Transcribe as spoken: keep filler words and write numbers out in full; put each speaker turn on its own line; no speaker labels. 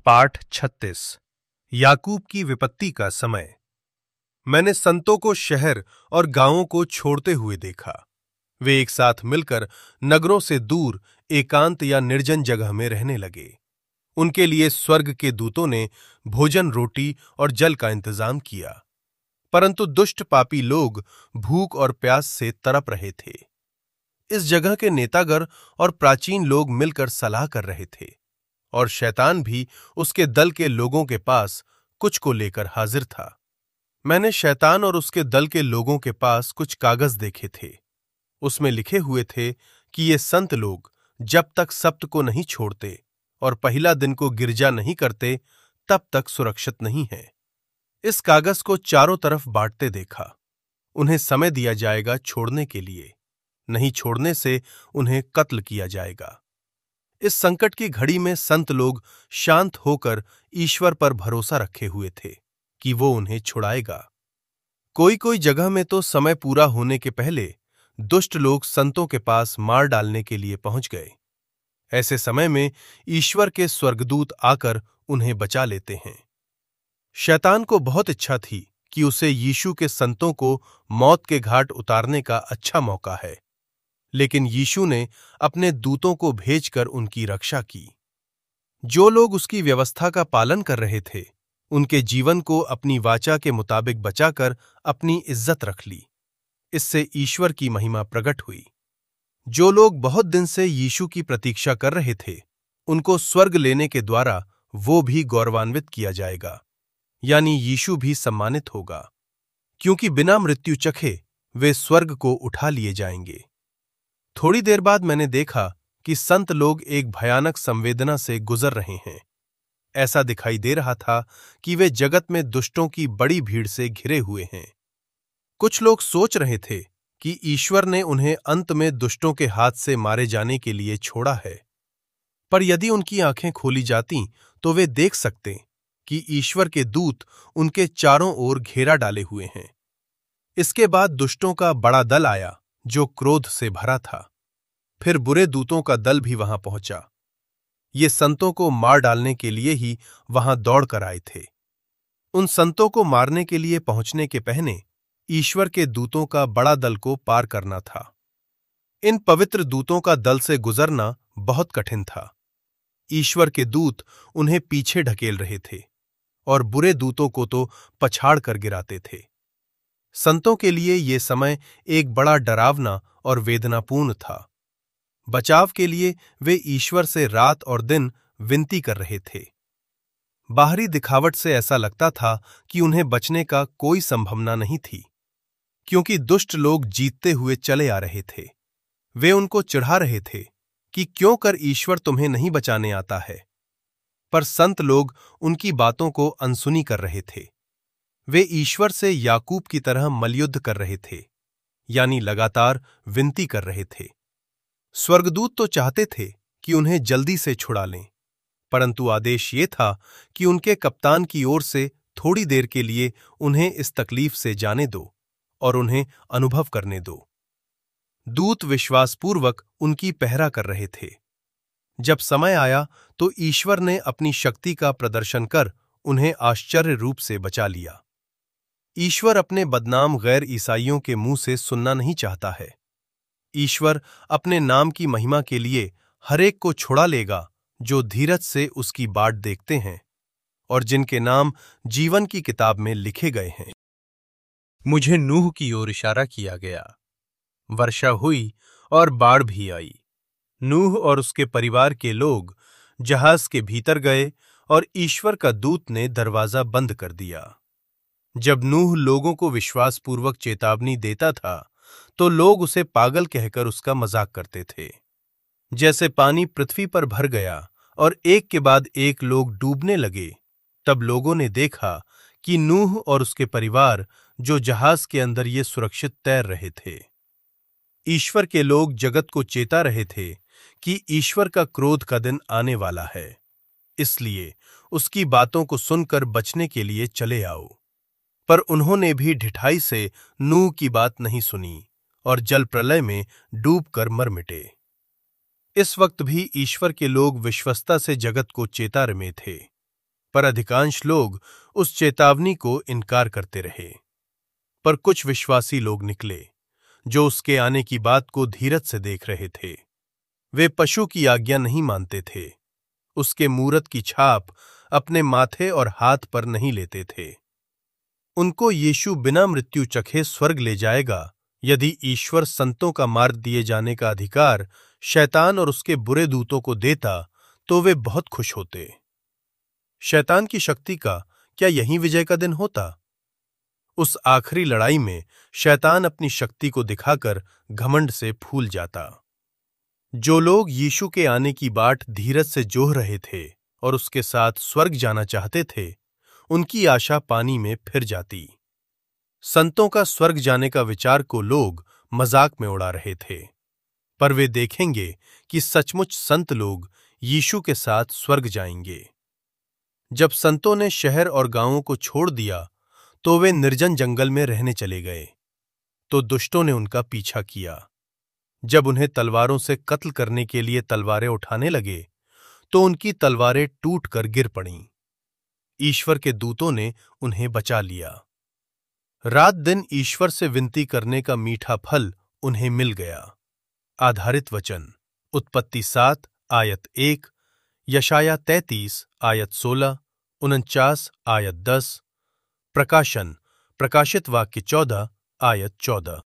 पाठ छत्तीस। याकूब की विपत्ति का समय। मैंने संतों को शहर और गांवों को छोड़ते हुए देखा। वे एक साथ मिलकर नगरों से दूर एकांत या निर्जन जगह में रहने लगे। उनके लिए स्वर्ग के दूतों ने भोजन, रोटी और जल का इंतजाम किया, परंतु दुष्ट पापी लोग भूख और प्यास से तड़प रहे थे। इस जगह के नेतागर और प्राचीन लोग मिलकर सलाह कर रहे थे, और शैतान भी उसके दल के लोगों के पास कुछ को लेकर हाजिर था। मैंने शैतान और उसके दल के लोगों के पास कुछ कागज देखे थे। उसमें लिखे हुए थे कि ये संत लोग जब तक सब्त को नहीं छोड़ते और पहला दिन को गिरजा नहीं करते, तब तक सुरक्षित नहीं है। इस कागज को चारों तरफ बांटते देखा। उन्हें समय दिया जाएगा छोड़ने के लिए, नहीं छोड़ने से उन्हें कत्ल किया जाएगा। इस संकट की घड़ी में संत लोग शांत होकर ईश्वर पर भरोसा रखे हुए थे कि वो उन्हें छुड़ाएगा। कोई कोई जगह में तो समय पूरा होने के पहले दुष्ट लोग संतों के पास मार डालने के लिए पहुंच गए। ऐसे समय में ईश्वर के स्वर्गदूत आकर उन्हें बचा लेते हैं। शैतान को बहुत इच्छा थी कि उसे यीशु के संतों को मौत के घाट उतारने का अच्छा मौका है, लेकिन यीशु ने अपने दूतों को भेजकर उनकी रक्षा की। जो लोग उसकी व्यवस्था का पालन कर रहे थे, उनके जीवन को अपनी वाचा के मुताबिक बचाकर अपनी इज्जत रख ली। इससे ईश्वर की महिमा प्रकट हुई। जो लोग बहुत दिन से यीशु की प्रतीक्षा कर रहे थे, उनको स्वर्ग लेने के द्वारा वो भी गौरवान्वित किया जाएगा, यानी यीशु भी सम्मानित होगा, क्योंकि बिना मृत्यु चखे वे स्वर्ग को उठा लिए जाएंगे। थोड़ी देर बाद मैंने देखा कि संत लोग एक भयानक संवेदना से गुजर रहे हैं। ऐसा दिखाई दे रहा था कि वे जगत में दुष्टों की बड़ी भीड़ से घिरे हुए हैं। कुछ लोग सोच रहे थे कि ईश्वर ने उन्हें अंत में दुष्टों के हाथ से मारे जाने के लिए छोड़ा है, पर यदि उनकी आंखें खोली जातीं तो वे देख सकते कि ईश्वर के दूत उनके चारों ओर घेरा डाले हुए हैं। इसके बाद दुष्टों का बड़ा दल आया जो क्रोध से भरा था। फिर बुरे दूतों का दल भी वहां पहुंचा। ये संतों को मार डालने के लिए ही वहां दौड़ कर आए थे। उन संतों को मारने के लिए पहुंचने के पहले ईश्वर के दूतों का बड़ा दल को पार करना था। इन पवित्र दूतों का दल से गुजरना बहुत कठिन था। ईश्वर के दूत उन्हें पीछे ढकेल रहे थे और बुरे दूतों को तो पछाड़ कर गिराते थे। संतों के लिए ये समय एक बड़ा डरावना और वेदनापूर्ण था। बचाव के लिए वे ईश्वर से रात और दिन विनती कर रहे थे। बाहरी दिखावट से ऐसा लगता था कि उन्हें बचने का कोई संभावना नहीं थी, क्योंकि दुष्ट लोग जीतते हुए चले आ रहे थे। वे उनको चिढ़ा रहे थे कि क्यों कर ईश्वर तुम्हें नहीं बचाने आता है, पर संत लोग उनकी बातों को अनसुनी कर रहे थे। वे ईश्वर से याकूब की तरह मल्लयुद्ध कर रहे थे, यानी लगातार विनती कर रहे थे। स्वर्गदूत तो चाहते थे कि उन्हें जल्दी से छुड़ा लें, परंतु आदेश ये था कि उनके कप्तान की ओर से थोड़ी देर के लिए उन्हें इस तकलीफ से जाने दो और उन्हें अनुभव करने दो। दूत विश्वासपूर्वक उनकी पहरा कर रहे थे। जब समय आया तो ईश्वर ने अपनी शक्ति का प्रदर्शन कर उन्हें आश्चर्य रूप से बचा लिया। ईश्वर अपने बदनाम गैर ईसाइयों के मुंह से सुनना नहीं चाहता है। ईश्वर अपने नाम की महिमा के लिए हरेक को छुड़ा लेगा जो धीरज से उसकी बाट देखते हैं और जिनके नाम जीवन की किताब में लिखे गए हैं। मुझे नूह की ओर इशारा किया गया। वर्षा हुई और बाढ़ भी आई। नूह और उसके परिवार के लोग जहाज के भीतर गए और ईश्वर का दूत ने दरवाजा बंद कर दिया। जब नूह लोगों को विश्वासपूर्वक चेतावनी देता था तो लोग उसे पागल कहकर उसका मजाक करते थे। जैसे पानी पृथ्वी पर भर गया और एक के बाद एक लोग डूबने लगे, तब लोगों ने देखा कि नूह और उसके परिवार जो जहाज के अंदर ये सुरक्षित तैर रहे थे। ईश्वर के लोग जगत को चेता रहे थे कि ईश्वर का क्रोध का दिन आने वाला है, इसलिए उसकी बातों को सुनकर बचने के लिए चले आओ। पर उन्होंने भी ढिठाई से नूह की बात नहीं सुनी और जल प्रलय में डूबकर मर मिटे। इस वक्त भी ईश्वर के लोग विश्वस्ता से जगत को चेता रहे थे। पर अधिकांश लोग उस चेतावनी को इनकार करते रहे। पर कुछ विश्वासी लोग निकले जो उसके आने की बात को धीरज से देख रहे थे। वे पशु की आज्ञा नहीं मानते थे, उसके मूरत की छाप अपने माथे और हाथ पर नहीं लेते थे। उनको यीशु बिना मृत्यु चखे स्वर्ग ले जाएगा यदि ईश्वर संतों का मार दिए जाने का अधिकार शैतान और उसके बुरे दूतों को देता तो वे बहुत खुश होते। शैतान की शक्ति का क्या यही विजय का दिन होता? उस आखिरी लड़ाई में शैतान अपनी शक्ति को दिखाकर घमंड से फूल जाता। जो लोग यीशु के आने की बाट धीरज से जोह रहे थे और उसके साथ स्वर्ग जाना चाहते थे, उनकी आशा पानी में फिर जाती। संतों का स्वर्ग जाने का विचार को लोग मजाक में उड़ा रहे थे, पर वे देखेंगे कि सचमुच संत लोग यीशु के साथ स्वर्ग जाएंगे। जब संतों ने शहर और गांवों को छोड़ दिया तो वे निर्जन जंगल में रहने चले गए, तो दुष्टों ने उनका पीछा किया। जब उन्हें तलवारों से कत्ल करने के लिए तलवारें उठाने लगे तो उनकी तलवारें टूट कर गिर पड़ीं। ईश्वर के दूतों ने उन्हें बचा लिया। रात दिन ईश्वर से विनती करने का मीठा फल उन्हें मिल गया। आधारित वचन उत्पत्ति सात आयत एक, यशाया तैंतीस आयत सोलह, उनचास आयत दस, प्रकाशन प्रकाशित वाक्य चौदह आयत चौदह।